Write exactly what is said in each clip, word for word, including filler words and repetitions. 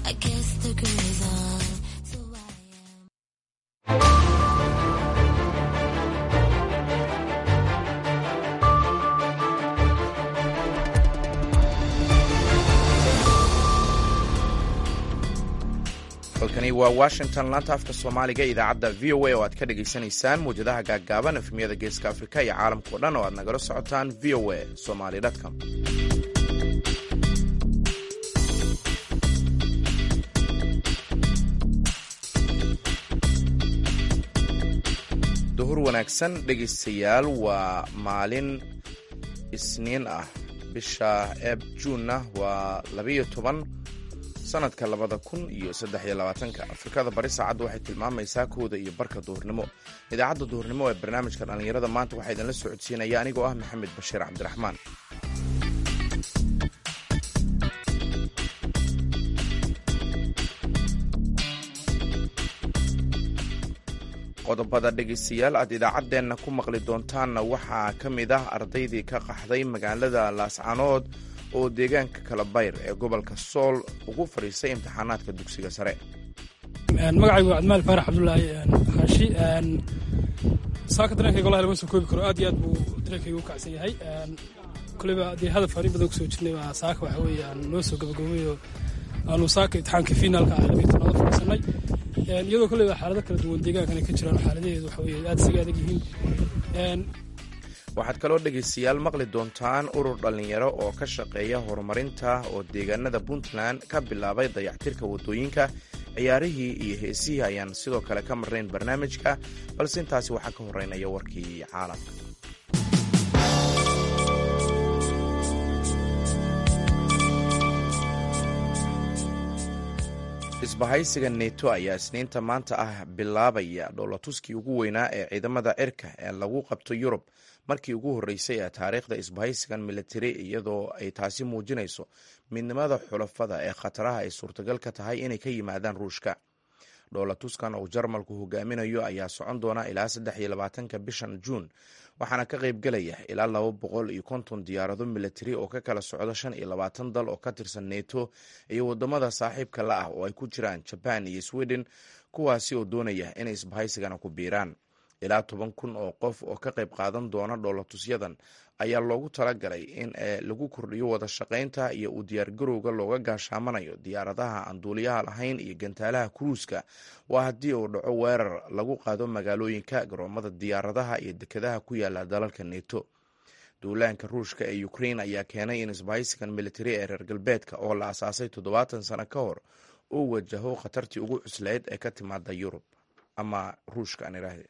I guess the girl's on. So I halkani waa Washington, laanta afka Soomaaliga idaacadda V O A oo aad ka dhageysanaysaan muujadaha gaagaaban efemiyada Geeska Afrika iyo caalamka oo dhan oo aad nagala socotaan v o a somali dot com. duhur wanaagsan dhegeystayaal, waa maalin Isniin ah, bisha Eeb Juunna waa labiyo toban sanadka labada kun iyo saddex iyo labaatanka. Afrikada bari saacaddu waxay tilmaamaysaa kooda iyo barka duhurnimo. Idaacadda duhurnimo ee barnaamijka dhalinyarada maanta waxaa idinla socodsiinaya anigoo ah Maxamed Bashiir Cabdiraxmaan. qodobada dhegeystayaal aad idaacaddeenna ku maqli doontaanna waxaa ka mid ah ardaydii ka qaxday magaalada Laascaanood oo deegaanka Kalabayr ee gobolka Sool ugu fariisay imtixaanaadka dugsiga sare. magacaygu waa Admaal Faarax Cabdullaahi Xaashi. saaka dareenkayga wallahi lama soo koobi karo, aad iyo aad buu dareenkaygu u kacsan yahay. koleyba dee hadaf fariin badan kusoo jirnay waa saaka waxa weeyaan noo soo gabagabeeyo aanu saaka imtixaanka finaalka ah labiyo tobnaad fadhiisanay, iyadoo koleyba xaalado kala duwan deegaankan ay ka jiraan. xaaladaheedu waxa weeye aad isaga adag yihiin. waxaad kaloo dhegaystayaal maqli doontaan urur dhallinyaro oo ka shaqeeya horumarinta oo deegaanada Puntland ka bilaabay dayactirka waddooyinka. ciyaarihii iyo heesihii ayaan sidoo kale ka marnayn barnaamijka, balse intaasi waxaa ka horeynaya warkii caalamka. isbahaysiga neto ayaa isniinta maanta ah bilaabaya dhoolatuskii ugu weynaa ee ciidamada cirka ee lagu qabto Yurub markii ugu horreysay ee taariikhda isbahaysigan militari, iyadoo ay taasi muujinayso midnimada xulafada ee khataraha ay suurtagal ka tahay inay ka yimaadaan Ruushka. dhoolatuskan oo Jarmalku hogaaminayo ayaa socon doona ilaa saddex iyo labaatanka bishan Juun, waxaana ka qayb galaya ilaa laba boqol iyo konton diyaarado militari oo ka kala socda shan iyo labaatan dal oo ka tirsan neto iyo wadamada saaxiibka la ah oo ay ku jiraan Japan iyo Sweden, kuwaasi oo doonaya inay isbahaysigana ku biiraan. ilaa toban kun oo qof oo ka qayb qaadan doona dhoolatusyadan ayaa loogu talagalay in lagu kordhiyo wada shaqaynta iyo u diyaargarowga looga gaashaamanayo diyaaradaha aan duuliyaha lahayn iyo gantaalaha kruuska. waa haddii uu dhaco weerar lagu qaado magaalooyinka, garoomada diyaaradaha iyo dekedaha ku yaala dalalka neto. duulaanka Ruushka ee Ukraine ayaa keenay in isbahaysigan militari ee reer galbeedka oo la asaasay toddobaatan sano ka hor uu wajaho khatartii ugu cuslayd ee ka timaada Yurub ama Ruushka aan iraahdo.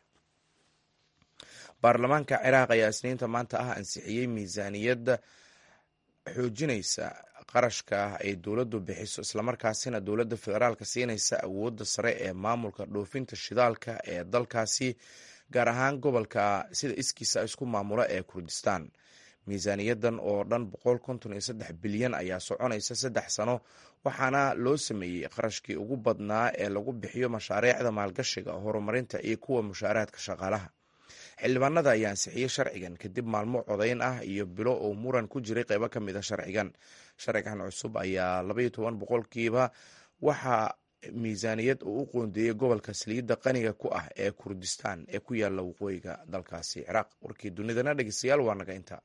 baarlamaanka Ciraaq ayaa isniinta maanta ah ansixiyey miisaaniyadda xoojinaysa qarashka ay dowladdu bixiso, islamarkaasina dowladda federaalka siinaysa awoodda sare ee maamulka dhoofinta shidaalka ee dalkaasi, gaar ahaan gobolka sida iskiisa isku maamula ee Kurdistaan. miisaaniyadan oo dhan boqol konton iyo saddex bilyan ayaa soconaysa saddex sano, waxaana loo sameeyey qarashkii ugu badnaa ee lagu bixiyo mashaariicda maalgashiga, horumarinta iyo kuwa mushaaraadka shaqaalaha. xildhibaanada ayaa ansixiyey sharcigan kadib maalmo codayn ah iyo bilo oo muran ku jiray qaybo ka mid a sharcigan. sharcigan cusub ayaa labaiyo toban boqolkiiba waxaa miisaaniyad uu u qoondeeyey gobolka saliidda qaniga ku ah ee Kurdistaan ee ku yaala waqooyiga dalkaasi Ciraaq. warkii dunidana dhegeystayaal waa naga inta.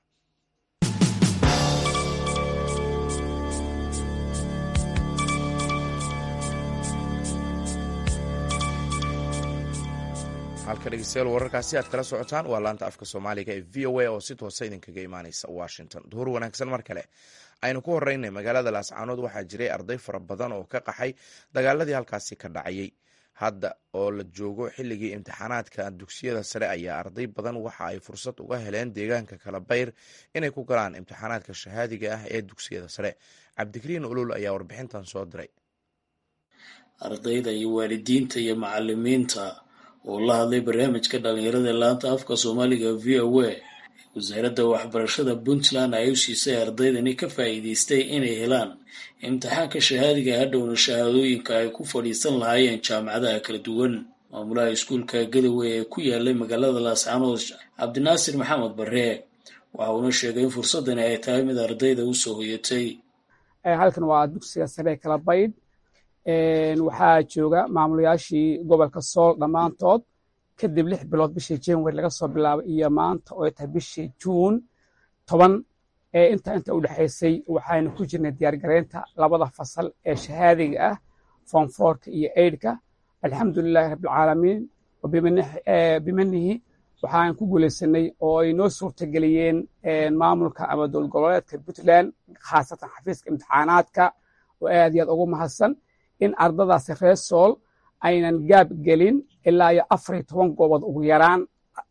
halka dhegeystayaal wararkaasi aad kala socotaan waa laanta afka Soomaaliga ee V O A oo si toosa idinkaga imaanaysa Washington. duhur wanaagsan mar kale. aynu ku horeynay magaalada Laascaanood waxaa jiray arday fara badan oo ka qaxay dagaaladii halkaasi ka dhacayay. hadda oo la joogo xilligii imtixaanaadka dugsiyada sare ayaa arday badan waxa ay fursad uga heleen deegaanka Kalabayr inay ku galaan imtixaanaadka shahaadiga ah ee dugsiyada sare. Cabdikariin Ulul ayaa warbixintan soo diray. ardayda iyo waalidiinta iyo macallimiinta oo la hadlay barnaamijka dhalinyarada laanta afka Soomaaliga V O A, wasaaradda waxbarashada Puntland ay u siisay ardaydani ka faa'iideystay inay helaan imtixaanka shahaadiga hadhowna shahaadooyinka ay ku fadhiisan lahaayeen jaamacadaha kala duwan. maamulaha iskuulka Gadowe ee ku yaalay magaalada Laascaanood, Cabdinaasir Maxamed Barre, waxa uuna sheegay in fursadani ay tahay mid ardayda u soo hoyatay. halkan waa dugsiga sare Kalabayr waxaa jooga maamulayaashii gobolka sool dhammaantood kadib lix bilood bishii january laga soo bilaabay iyo maanta oo ay tahay bishii juun toban inta inta u dhexaysay waxaynu ku jirnay diyaargaraynta labada fasal ee shahaadiga ah form fourka iyo eidhka alxamdulilahi rabbilcaalamiin bimanihi waxaan ku guulaysanay oo ay noo suurtageliyeen maamulka ama dowlad goboleedka puntland khaasatan xafiiska imtixaanaadka oo aad iyo aad ugu mahadsan in ardadaasi reer sool aynan gaab gelin ilaa iyo afar iyo toban goobood ugu yaraan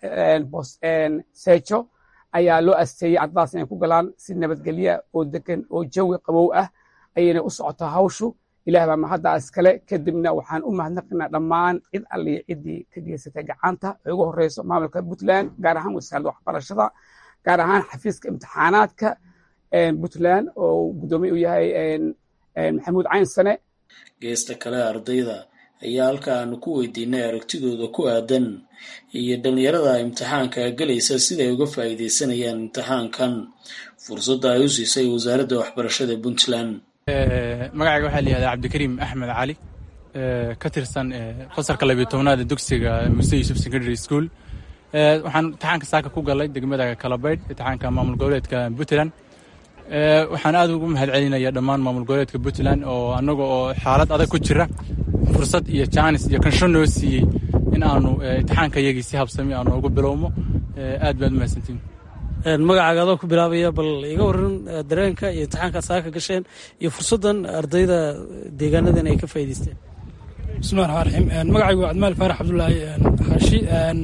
seejo ayaa loo asteeyey ardadaas inay ku galaan si nabadgelya oo degan oo jawi qabow ah ayayna u socotaa hawshu ilaah baa mahadda iskale kadibna waxaan u mahadnaqaynaa dhammaan cid alliyo ciddii ka geysatay gacanta ee ugu horreyso maamulka puntland gaar ahaan wasaaradda waxbarashada gaar ahaan xafiiska imtixaanaadka puntland oo guddoomiye u yahay maxamuud caynsane geesta kale ardayda ayaa halka aanu ku weydiinay aragtidooda ku aadan iyo dhallinyarada imtixaanka gelaysa siday uga faa'iidaysanayaan imtixaankan fursadda ay u siisay wasaaradda waxbarashada puntland magacayga waxaa la yihahdaa cabdikariim axmed cali ka tirsan fasalka labiyo tobnaad dugsiga muse yuusuf secondary school waxaan imtixaanka saaka ku galay degmada kalabaydh imtixaanka maamul goboleedka puntland waxaan aad ugu mahad celinaya dhammaan maamul goboleedka puntland oo annaga oo xaalad adag ku jira fursad iyo jaanis iyo kansho noo siiyey in aanu imtixaanka iyagii si habsami aanu ugu bilowmo aad baad umahadsantiin magacaaga adoo ku bilaabaya bal iga waran dareenka iyo imtixaanka saaka gasheen iyo fursaddan ardayda deegaanadan ay ka faa'iidaysteen bismillahi raxmaan raxiim magacaygu waa cadmaal faarax cabdullaahi xaashi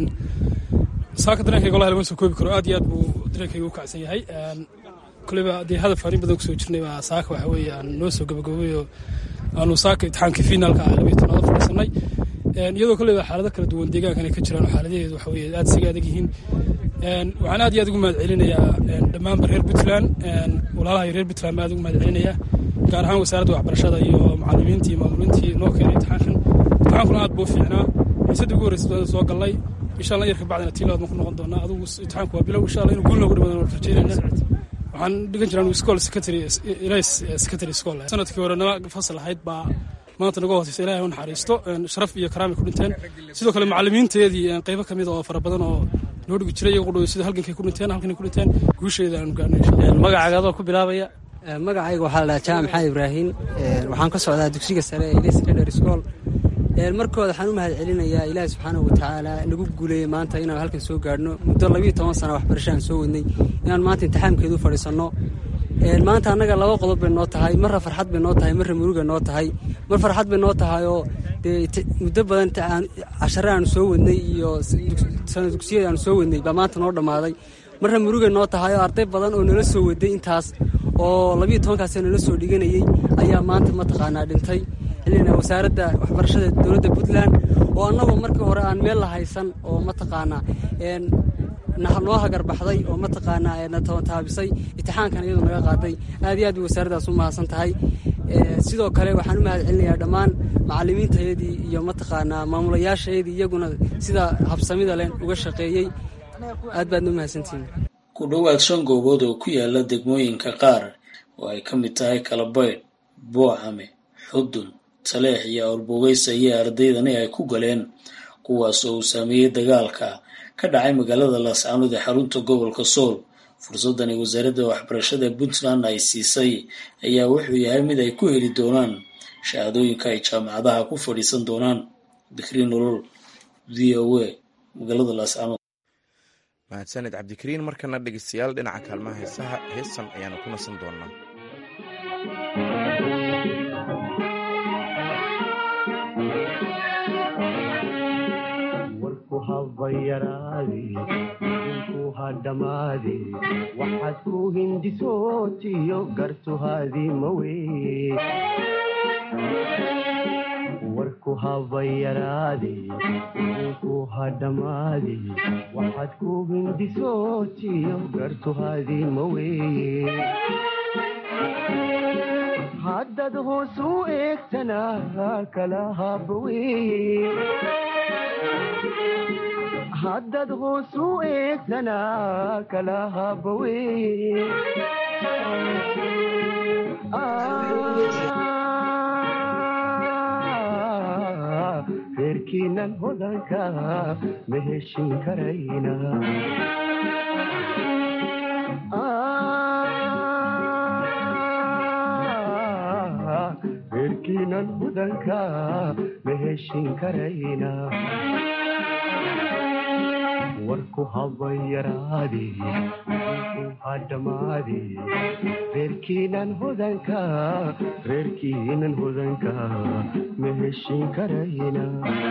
saaka dareenkayga wallahi lama soo koobi karo aad iyo aad buu dareenkayga u kacsan yahay koleyba dee hadaf fariin badan kusoo jirnay baa saaka waxa weeye aan noo soo gabagaboobay oo aanu saaka imtixaankii finaalka ah labiyo tobnaad fadhiisanay iyadoo koleyba xaalado kala duwan deegaankan ay ka jiraan oo xaaladaheedu waxa weeye aad isaga adag yihiin waxaan aad iyo aad ugu mahad celinayaa dhammaanba reer puntland walaalaha reer puntland baan aad ugu mahad celinayaa gaar ahaan wasaaradda waxbarashada iyo macallimiintii iyo maamulintii noo keenay imtixaankan imtixaankuna aad buu fiicnaa xiisadii ugu horreysay baan soo gallay insha allah yarka bacdina tiilaad ma ku noqon doonaa adigu imtixaanku waa bilow insha allah inuu guul noogu dhimaado waan rajaynayna waxaan dhigan jiraan school secretary ilays secretary school sanadkii hore nama fasal ahayd baa maanta naga hooseysa ilaahay u naxariisto sharaf iyo karaamay ku dhinteen sidoo kale macallimiinteedii qaybo ka mid oo fara badan oo noo dhigi jiray iyagu dhow sida halgankay ku dhinteen halkanay ku dhinteen guusheeda aanu gaarnay magacaaga adoo ku bilaabaya magacayga waxaa la dhahaa jaamac maxamed ibraahin waxaan ka socdaa dugsiga sare ee ilays secondary school markooda waxaan u mahad celinayaa ilaahi subxaanahu watacaala nagu guuleeyey maanta inaan halkan soo gaadhno muddo labiyo toban sana waxbarasho aan soo wadnay inaan maanta imtixaankeedu fadhiisanno maanta annaga laba qodob bay noo tahay marra farxad bay noo tahay marra muruga noo tahay mar farxad bay noo tahay oo dee muddo badan cashare aanu soo wadnay iyo sana dugsiyada aanu soo wadnay baa maanta noo dhammaaday marra muruga noo tahay oo arday badan oo nala soo waday intaas oo labiyo tobankaasee nala soo dhiganayey ayaa maanta mataqaanaa dhintay xilina wasaaradda waxbarashada dowladda puntland oo annagoo markii hore aan meel la haysan oo mataqaanaa noo hagarbaxday oo mataqaanaa na taabisay imtixaankan iyadoo naga qaaday aad iyo aad bay wasaaraddaas u mahadsan tahay sidoo kale waxaan u mahad celinayaa dhammaan macallimiintayadii iyo mataqaanaa maamulayaashayadii iyaguna sida habsamida len uga shaqeeyey aad baadna u mahadsantihiin ku dhowaad shan goobood oo ku yaala degmooyinka qaar oo ay ka mid tahay kalabaydh boocame xudun taleex iyo awrbogeysa iyo ardaydani ay ku galeen kuwaas oo uu saameeyey dagaalka ka dhacay magaalada laascaanood ee xarunta gobolka sool fursadani wasaaradda waxbarashada puntland ay siisay ayaa wuxuu yahay mid ay ku heli doonaan shahaadooyinka ay jaamacadaha ku fadhiisan doonaan bikriin nolol v o a magaalada laascaanood mahadsaned cabdikariin markana dhegeystayaal dhinaca kaalmaha heesaha heesan ayaanu ku nasan doonaa habayaraade ku hadhamaade waxaad ku hindisootiyo gartuhaadii mawee warku habayaraade ku hadhamaade waxaad ku hindisootiyo gartuhaadii mawee haddad hoos u eegtana kala habawee haddad hoos u eegtana kala habawee reerkiinan hodanka ma heshin karayna reerkiinan hodanka ma heshin karayna warku haba yaraade hadhamaade reerkiinan hodanka reerkiinan hodanka ma heshin karayna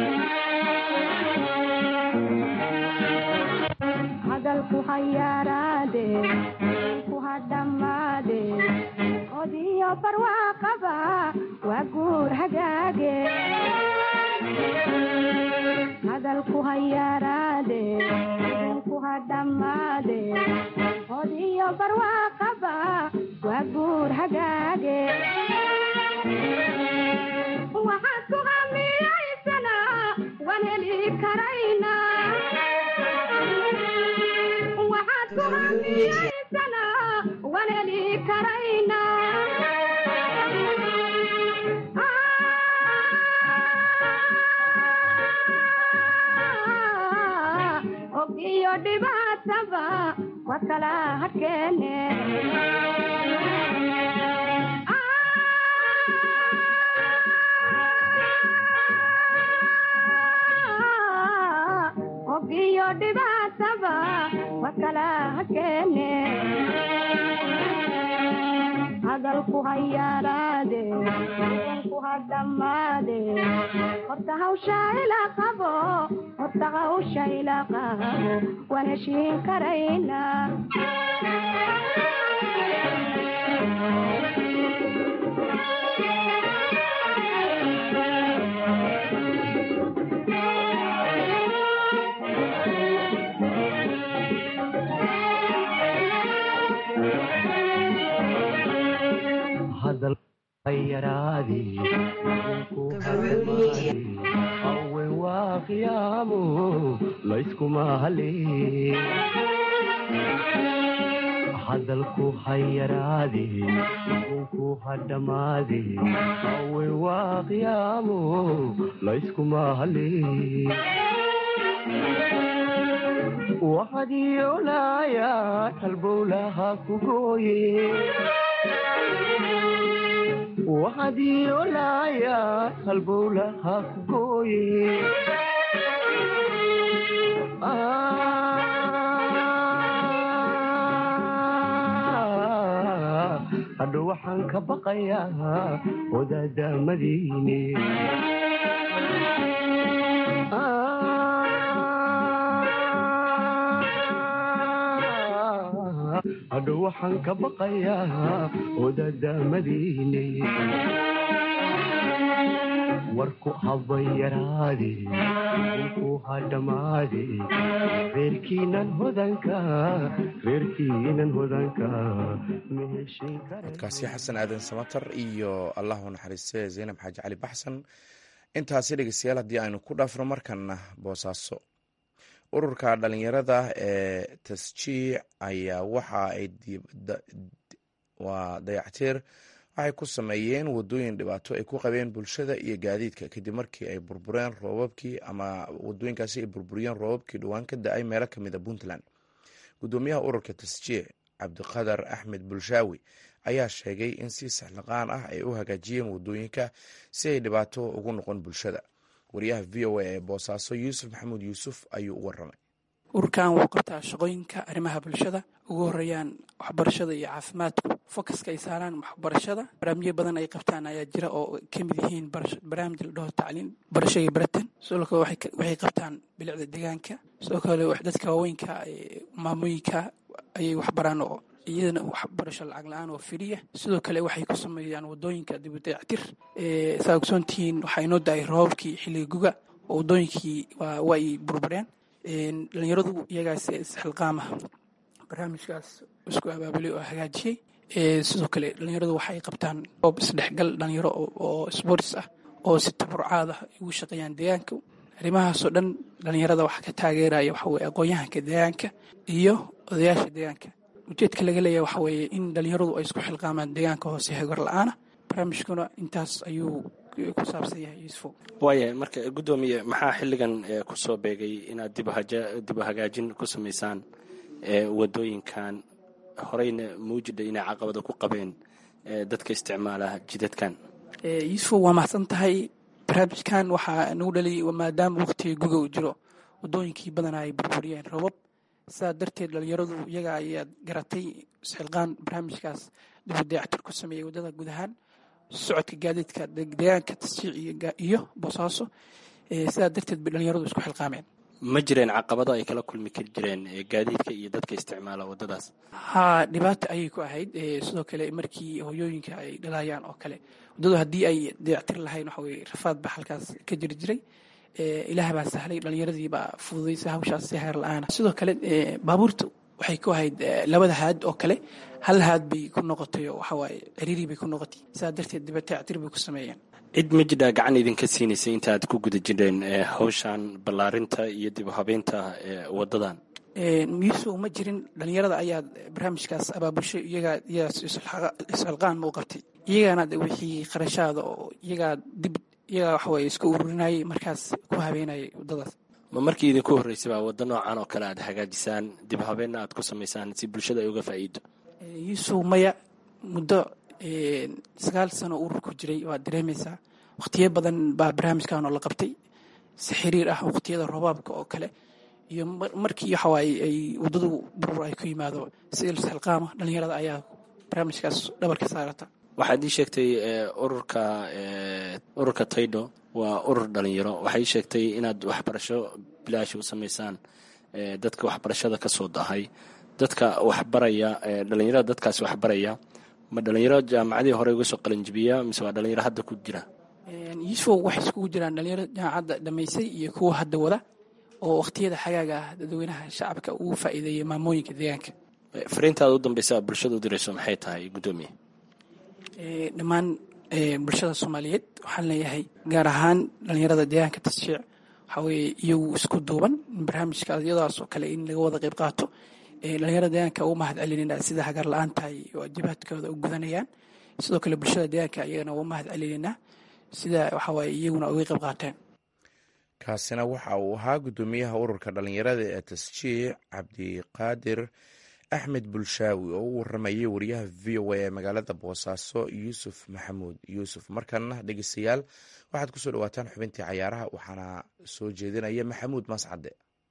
hadalku hayaraade ku hadhamaade odiyo barwaaqaba waa guur hagaage hadalku hayaraade ku hadhamaade odiyo barwaaqaba waa guur hagaage waxaad ku hamiyaysana waan heli karayna waxaad ku hamiyaysana waan heli karayna iyo dhibaataba waa kala hadkeene og iyo dhibaataba waa kala hadkeene hadalku hayaraade ku hadhamaade horta hawsha ila qabo horta hawsha ila qabo waan heshiin karayna hadal hayaraade ku hadhamaade awe waa qiyaamo layskuma halee hadalku hayaraade ku hadhamaade awe waa qiyaamo layskuma halee waxaad yoolaya halbowlaha ku gooye waxaad yoolaya halbowlaha ku gooye hadho waxaan ka baqayaa wadaadamadiine hadho waxaan ka baqayaa wadaadamadiine warku haba yaraade ku hadhamaade reerkiinan hodanka reerkiinan hodanka ma heshin karayna codkaasi xasan aadan samatar iyo allahu naxariiste zaynab xaaji cali baxsan intaasi dhegeystayaal haddii aynu ku dhaafno markana boosaaso ururka dhalinyarada ee tasjiic ayaa waxa ay waa dayactiir waxay ku sameeyeen wadooyin dhibaato ay ku qabeen bulshada iyo gaadiidka kadib markii ay burbureen roobabkii ama wadooyinkaasi ay burburiyeen roobabkii dhowaan ka da-ay meelo kamid a puntland gudoomiyaha ururka tasjiic cabdiqadar axmed bulshaawi ayaa sheegay in si saxliqaan ah ay u hagaajiyeen wadooyinka si ay dhibaato ugu noqon bulshada wariyaha v o a ee boosaaso yuusuf maxamuud yuusuf ayuu u waramay ururkan wuxuu qabtaa shaqooyinka arrimaha bulshada ugu horeeyaan waxbarashada iyo caafimaadku fokaska ay saaraan waxbarashada barnaamijyo badan ay qabtaan ayaa jira oo ka mid yihiin barnaamij la dhaho tacliin barasho iyo baratan sidoo kale waxay qabtaan bilicda deegaanka sidoo kale dadka waaweynka maamooyinka ayay waxbaraan oo iyadana waxbarasho lacag la-aan oo firiya sidoo kale waxay ku sameeyaan wadooyinka dib u dayactir saa ogsoontihiin waxaa inoo da-ay roobabkii xilliga guga oo wadooyinkii waa ay burbureen dhalinyaradu iyagaas isxilqaama barnaamijkaas isku abaabulay oo hagaajiyey sidoo kale dhalinyaradu waxay qabtaan roob isdhexgal dhalinyaro oo sports ah oo si taburcaad ah ugu shaqeeyaan deegaanka arrimahaasoo dhan dhalinyarada waxa ka taageeraya waxa weye aqoon-yahanka deegaanka iyo odayaasha deegaanka ujeedka laga leeyahay waxa weeye in dhalinyaradu ay isku xilqaamaan deegaanka hoose hagar la-aana barnaamijkuna intaas ayuu ku saabsan yahay yuusufo. waaya marka guddoomiye maxaa xilligan kusoo beegay inaad dib u hagaajin ku samaysaan wadooyinkan horeyna muujida inay caqabada ku qabeen dadka isticmaala jidadkan? yuusufo waa mahadsan tahay. barnaamijkan waxaa nagu dhaliyay maadaama waqtiga guga uu jiro wadooyinkii badanaa ay burburiyeen robab, sidaa darteed dhalinyaradu iyaga ayaa garatay isxilqaan barnaamijkaas dib u dayactir ku sameeyey waddada guud ahaan socodka gaadiidka deegaanka tasjiic iyo boosaaso. sidaa darteed bay dhalinyaradu isku xilqaameen. ma jireen caqabado ay kala kulmi kari jireen gaadiidka iyo dadka isticmaala waddadaas? haa, dhibaato ayay ku ahayd. sidoo kale markii hooyooyinka ay dhalayaan oo kale waddadu haddii ay dayactir lahayn waxa weye rafaad baa halkaas ka jiri jiray. ilaah baa sahlay, dhalinyaradii baa fududaysay hawshaas si heer la-aana. sidoo kale baabuurta waxay ku ahayd labada haad oo kale hal haad bay ku noqotay oo waxawaaye ciriiri bay ku noqotay. sidaa darteed dayactir bay ku sameeyeen. cid ma jidhaa gacan idinka siinaysay inta aad ku guda jireen hawshan ballaarinta iyo dib u habeynta waddadan? yuusuf ma jirin, dhalinyarada ayaa barnaamijkaas abaabushay, iyagaa iyaa isxilqaan ma u qabtay, iyagaana wixii qarashaada oo iyagaa dib iyagaa waxaweye iska ururinayay markaas ku habeenayay waddadaas. ma markii idinku horreysay baa waddo noocan oo kale aad hagaajisaan dib habeenna aad ku samaysaan si bulshada ay uga faa'iido? yuusuf maya, muddo sagaal sano urur ku jiray waad dareemaysaa. wakhtiyo badan baa barnaamijkan oo la qabtay si xiriir ah, wakhtiyada roobaabka oo kale iyo markii waxawaaye ay waddadu burur ay ku yimaado si ilsxilqaama dhalinyarada ayaa barnaamijkaas dhabarka saarata. waxaad ii sheegtay ururka ururka taydo waa urur dhalinyaro. waxay ii sheegtay inaad waxbarasho bilaashi u samaysaan dadka waxbarashada ka soo dahay. dadka waxbaraya dhalinyarada dadkaasi waxbaraya ma dhalinyaro jaamacadii hore uga soo qalinjibiya mise waa dhalinyaro hadda ku jira? yuusuf waxay iskugu jiraan dhalinyaro jaamacadda dhammaysay iyo kuwa hadda wada oo wakhtiyada xagaaga ah dadweynaha shacabka ugu faa'iideeyay maamooyinka deegaanka. fariintaada u dambeysa bulshada u dirayso maxay tahay guddoomiye? dhammaan bulshada soomaaliyeed waxaan leeyahay gaar ahaan dhalinyarada deegaanka tasjiic waxaa weeye iyagu isku duuban barnaamijka iyadaas oo kale in laga wada qayb qaato. dhalinyarada deegaanka ugu mahad celinayna sida hagar la-aanta ay waajibaadkooda u gudanayaan. sidoo kale bulshada deegaanka iyagana ugu mahad celinaynaa sida waxawaaye iyaguna uga qayb qaateen. kaasina waxa uu ahaa guddoomiyaha ururka dhalinyarada ee tasjiic cabdiqaadir axmed bulshaawi oo u waramayay wariyaha v o a ee magaalada boosaaso yuusuf maxamuud yuusuf. markana dhegeystayaal waxaad kusoo dhawaataan xubintii cayaaraha waxaana soo jeedinaya maxamuud mascade.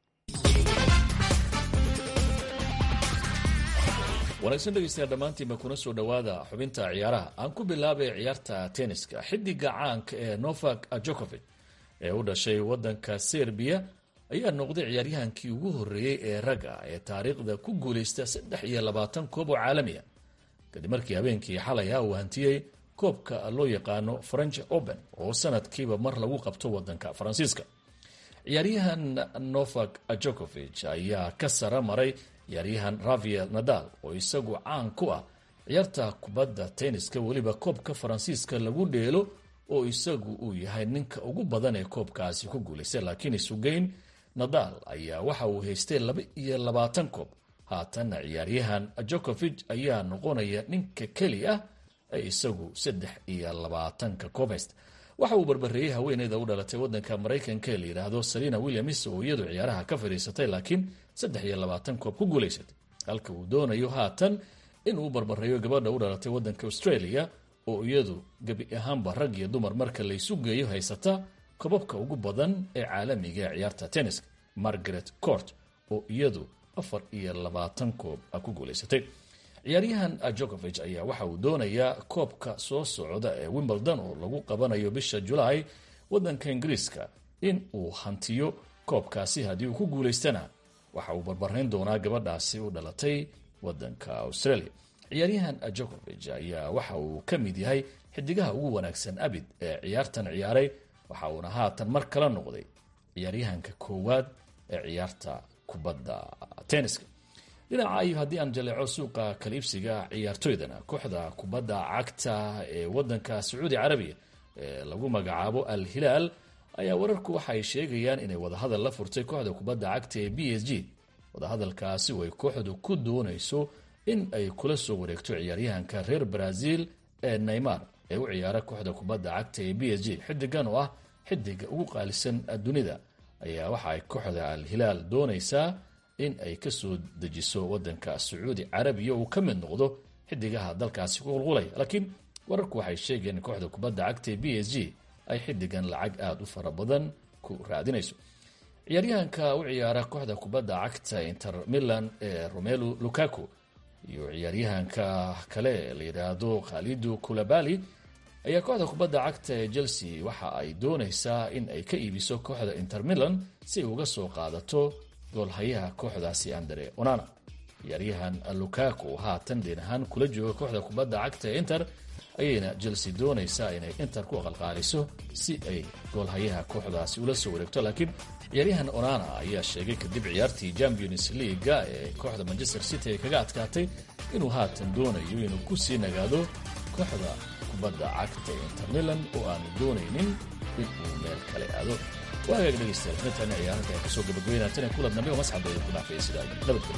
wanaagsan dhegeystayaal dhammaantiinba kuna soo dhowaada xubinta ciyaaraha. aan ku bilaabay ciyaarta tenniska. xidiga caanka ee novak djokovic ee u dhashay wadanka serbiya ayaa noqday ciyaaryahankii ugu horreeyey ee ragga ee taariikhda ku guulaysta saddex iyo labaatan koob oo caalami ah kadib markii habeenkii xalay ah uu hantiyey koobka loo yaqaano French Open oo sanadkiiba mar lagu qabto wadanka Faransiiska. ciyaaryahan Novak Djokovic ayaa ka sara maray ciyaaryahan Rafael Nadal oo isagu caan ku ah ciyaarta kubadda tenniska weliba koobka Faransiiska lagu dheelo oo isagu uu yahay ninka ugu badan ee koobkaasi ku guulaystay. laakiin isugeyn Nadal ayaa waxa uu haystay laba iyo labaatan koob. haatan ciyaaryahan Djokovic ayaa noqonaya ninka keli ah ee isagu saddex iyo labaatanka koob haysta. waxa uu barbareeyay haweeneyda u dhalatay wadanka Mareykanka ee la yiraahdo Serena Williams oo iyadu ciyaaraha ka fariisatay laakiin saddex iyo labaatan koob ku guulaysatay. halka uu doonayo haatan inuu barbareeyo gabadha u dhalatay wadanka Australia oo iyadu gabi ahaanba rag iyo dumar marka la isu geeyo haysata koobabka ugu badan ee caalamiga ee ciyaarta tenniska, Margaret Court oo iyadu afar iyo labaatan koob ku guulaysatay. ciyaaryahan Djokovic ayaa waxa uu doonayaa koobka soo socda ee Wimbledon oo lagu qabanayo bisha July wadanka Ingiriiska in uu hantiyo koobkaasi. haddii uu ku guulaystana waxa uu barbarayn doonaa gabadhaasi u dhalatay wadanka Australia. ciyaaryahan Djokovic ayaa waxa uu ka mid yahay xidigaha ugu wanaagsan abid ee ciyaartan ciyaaray waxa uuna haatan mar kala noqday ciyaaryahanka koowaad ee ciyaarta kubadda tenniska. dhinaca ayuu haddii aan jaleeco suuqa kaliibsiga ciyaartoydana kooxda kubadda cagta ee wadanka Sacuudi Carabiya ee lagu magacaabo Al Hilal ayaa wararku waxay sheegayaan inay wadahadal la furtay kooxda kubadda cagta ee B S G. wadahadalkaasi way kooxdu ku doonayso in ay kula soo wareegto ciyaaryahanka reer Brazil ee Neymar ee u ciyaara kooxda kubadda cagta ee b s g. xidigan oo ah xidiga ugu qaalisan dunida ayaa waxa ay kooxda al-hilaal doonaysaa in ay kasoo dejiso wadanka sacuudi carabiya uu ka mid noqdo xidigaha dalkaasi ku qulqulay. laakiin wararku waxay sheegeen in kooxda kubadda cagta ee b s g ay xidigan lacag aada u fara badan ku raadinayso. ciyaaryahanka u ciyaara kooxda kubadda cagta Inter Milan ee Romelu Lukaku iyo ciyaaryahanka kale la yiraahdo Khalidu Koulibaly ayaa kooxda kubadda cagta ee Chelsea waxa ay doonaysaa in ay ka iibiso kooxda Inter Milan si ay uga soo qaadato goolhayaha kooxdaasi Andre Onana. ciyaaryahan Lukaku haatan dhin ahaan kula jooga kooxda kubadda cagta ee Inter ayayna Chelsea doonaysaa inay Inter ku qalqaaliso si ay goolhayaha kooxdaasi ula soo wareegto. laakiin ciyaaryahan Onana ayaa sheegay kadib ciyaartii Champions League ee kooxda Manchester City ay kaga adkaatay inuu haatan doonayo inuu ku sii nagaado kooxda kubadda cagta ee Inter Milan oo aan doonaynin inuu meel kale aado. waagaag dhegeystayaal intaan ciyaaraha ka soo gabagabeynayna kulan nabi oo masxabeeyo ku dhaafay sidaa nabadgelyo.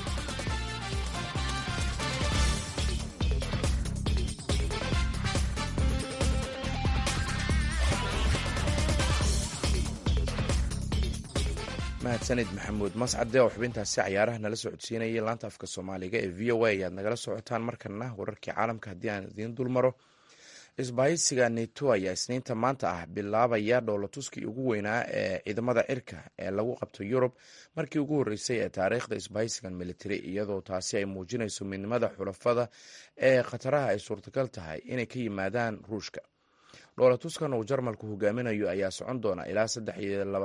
mahadsanid maxamuud mascade oo xubintaasi cayaaraha nala soo codsiinayay laanta afka soomaaliga ee v o a ayaad nagala socotaan. markana wararkii caalamka haddii aan idiin dulmaro, isbahaysiga neto ayaa isniinta maanta ah bilaabaya dhoolatuskii ugu weynaa ee ciidamada cirka ee lagu qabto yurub markii ugu horreysay ee taariikhda isbahaysigan militari, iyadoo taasi ay muujinayso midnimada xulafada ee khataraha ay suurtagal tahay inay ka yimaadaan ruushka. dhoolatuskan uu jarmalku hogaaminayo ayaa socon doona ilaa saddex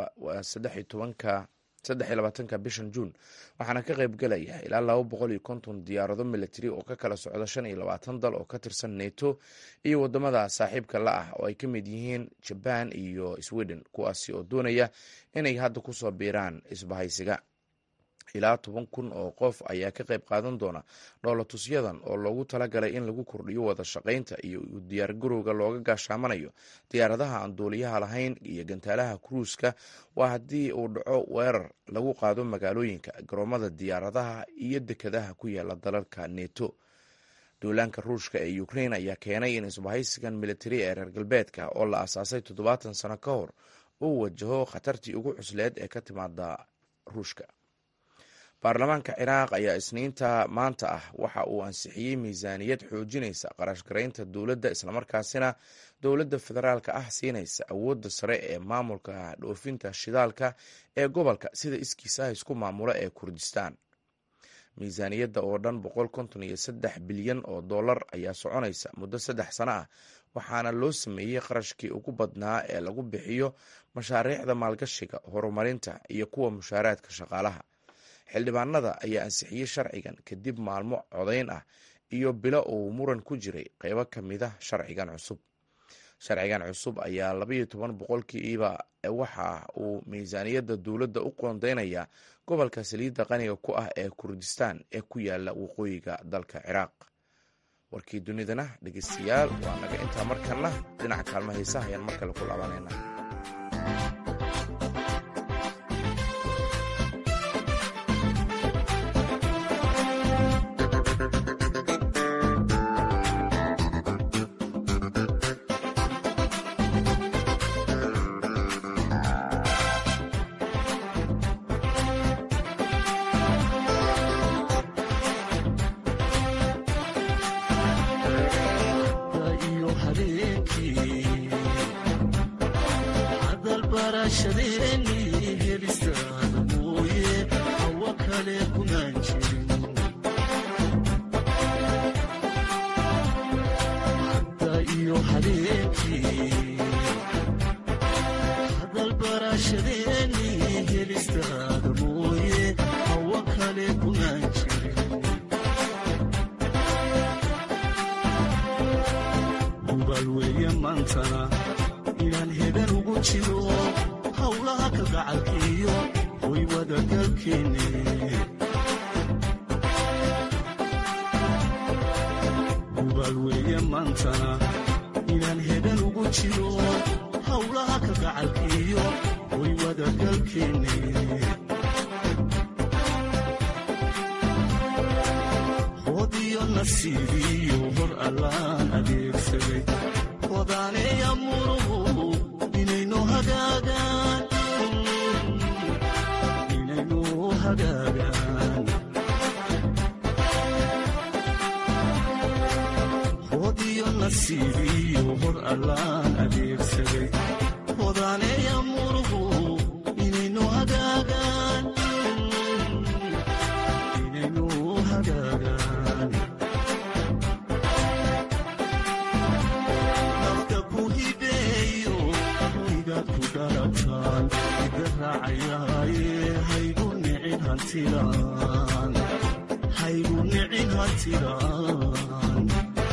iyo labaatanka bishan juun, waxaana ka qaybgelaya ilaa laba boqol iyo konton diyaarado militari oo ka kala socda shan iyo labaatan dal oo ka tirsan neto iyo wadamada saaxiibka la ah oo ay ka mid yihiin jabaan iyo sweden, kuwaasi oo doonaya inay hadda kusoo biiraan isbahaysiga. ilaa toban kun oo qof ayaa ka qayb qaadan doona dhoolatusyadan oo loogu talagalay in lagu kordhiyo wada shaqaynta iyo diyaargarowga looga gaashaamanayo diyaaradaha aan duuliyaha lahayn iyo gantaalaha kruuska. waa haddii uu dhaco weerar lagu qaado magaalooyinka, garoomada diyaaradaha iyo dekedaha ku yaala dalalka neto. duulaanka ruushka ee ukraine ayaa keenay in isbahaysigan militari ee reer galbeedka oo la aasaasay toddobaatan sano ka hor uu wajaho khatartii ugu cusleed ee ka timaada ruushka. baarlamaanka ciraaq ayaa isniinta maanta ah waxa uu ansixiyey miisaaniyad xoojinaysa qarash garaynta dowladda, islamarkaasina dowladda federaalka ah siinaysa awoodda sare ee maamulka dhoofinta shidaalka ee gobolka sida iskiisa isku maamula ee kurdistaan. miisaaniyadda oo dhan boqol konton iyo saddex bilyan oo dollar ayaa soconaysa muddo saddex sano ah, waxaana loo sameeyey qarashkii ugu badnaa ee lagu bixiyo mashaariicda maalgashiga, horumarinta iyo kuwa mushaaraadka shaqaalaha. xildhibaanada ayaa ansixiyey sharcigan kadib maalmo codayn ah iyo bilo uu muran ku jiray qeybo ka mid ah sharcigan cusub. sharcigan cusub ayaa labaiyo toban boqolkiiba waxa uu miisaaniyadda dowladda u qoondeynayaa gobolka saliidda qaniga ku ah ee kurdistaan ee ku yaala waqooyiga dalka ciraaq. warkii dunidana dhegeystayaal waa naga intaa. markana dhinaca kaalmo heesaha ayaan mar kale ku laabanayna. hodaaneeya muruhu inaynu hagaagaan inaynu hagaagaan hodiyo nasiibiyo hor allaan adeegsaday hodaaneeya muruhu inaynu hagaagaan inaynu hagaagaan nafta ku hibeeyo hoygaad ku dhalataan iga raacayaaye haygu nicin hantidaan haygu nicin hantidaan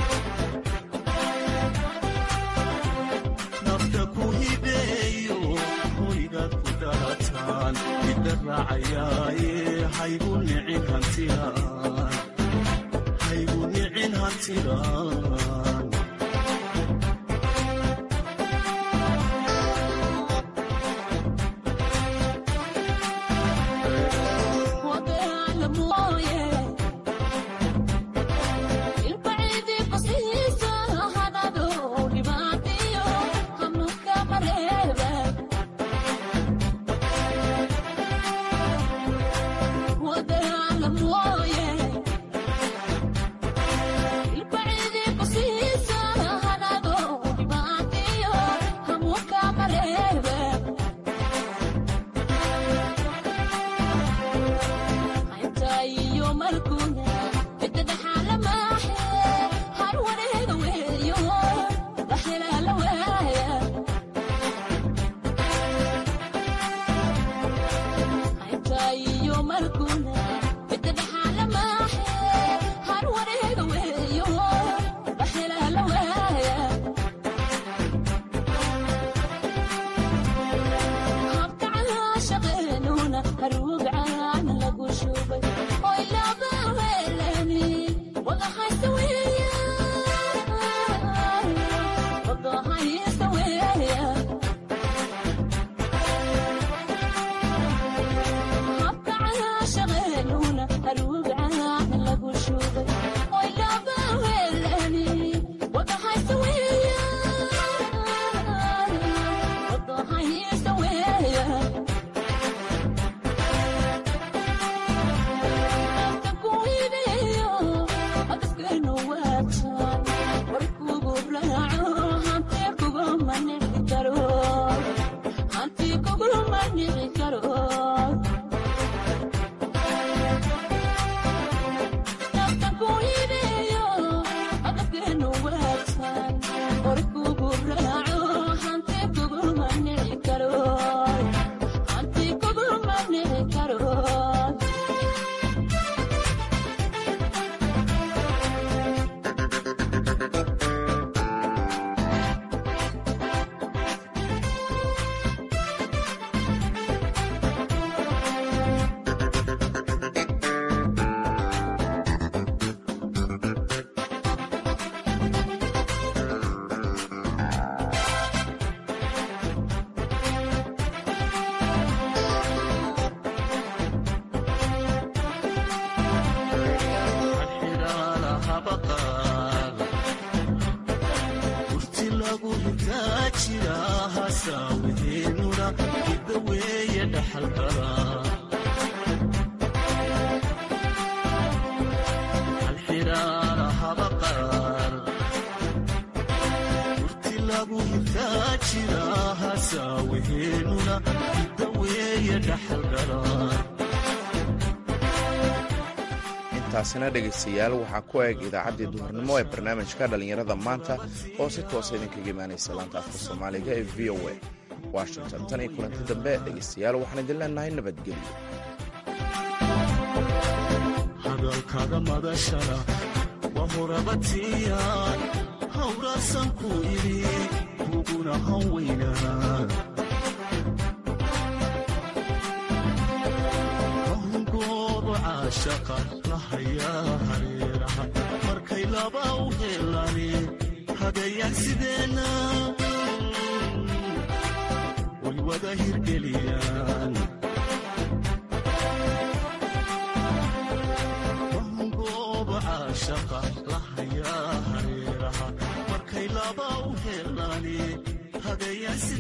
nafta ku hibeeyo hoygaad ku dhalataan iga raacayaaye haygu nicin hantidaan haygu nicin hantidaan intaasina dhegaystayaal waxaa ku eeg idaacaddii duhurnimo ee barnaamijka dhallinyarada maanta oo si toosa idinkaga imaanaysa laanta afka soomaaliga ee v o a washington tan iyo kulanti dambe dhegaystayaal waxaan idin leenahay nabadgelyo hadalkaga madashana waa horabatiyan hawraasan ku idhi kuguna hanweynaa shaqa lahayaa hareeraha markay laba u helani hagayax sideenna way wada hirgeliyaan